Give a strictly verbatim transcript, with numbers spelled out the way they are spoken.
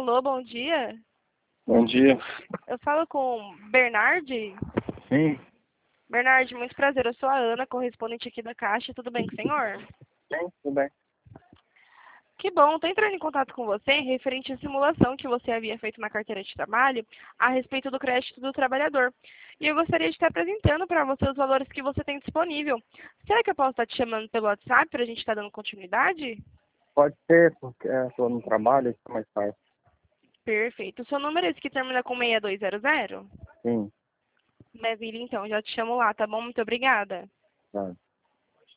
Alô, bom dia. Bom dia. Eu falo com Bernardi. Sim, Bernardi, muito prazer. Eu sou a Ana, correspondente aqui da Caixa. Tudo bem com o senhor? sim, tudo bem. Que bom. Estou entrando em contato com você referente à simulação que você havia feito na carteira de trabalho a respeito do crédito do trabalhador. E eu gostaria de estar apresentando para você os valores que você tem disponível. Será que eu posso estar te chamando pelo WhatsApp para a gente estar dando continuidade? Pode ser, porque estou no trabalho, está mais fácil. Perfeito. O seu número é esse que termina com seis dois zero zero? Sim, Maravilha, então. Já te chamo lá, tá bom? Muito obrigada. tá.